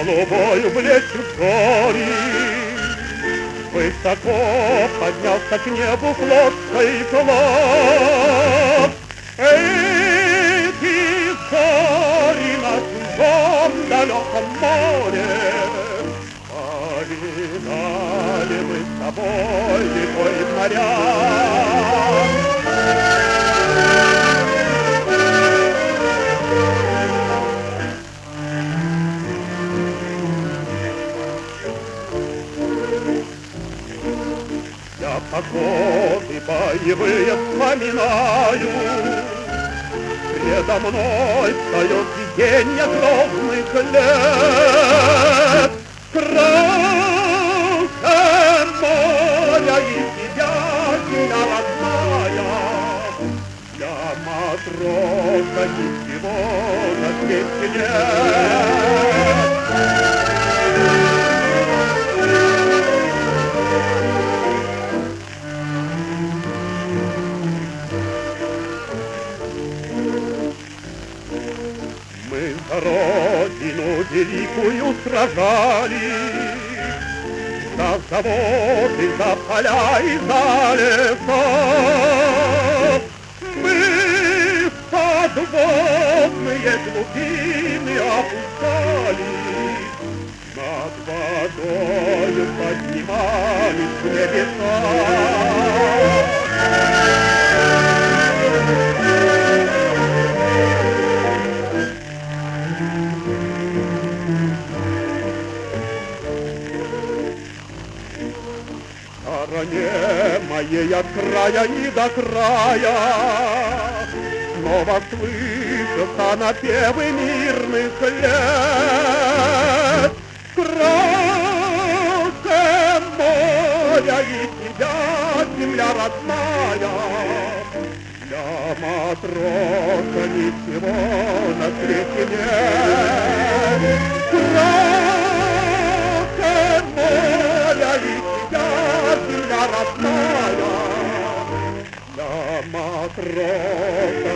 голубой блещет гори. Высоко поднялся к небу флотский флот. Эти зори на чужом далеком море. Повидали мы с тобой той моря. Я походы боевые вспоминаю. Предо мной встает виденье грозных лет. Красное море и тебя, земля родная. Для матроса ничего на свете нет. Мы за Родину великую сражались, за заводы, за поля и за леса. Мы в подводные глубины опускались, над водою поднимались в небеса. Стороне моей от края и до края снова слышатся напевы мирных лет. Красное море и тебя, земля родная. Для матроса ничего на свете нет. Красное море и земля родная, для матроса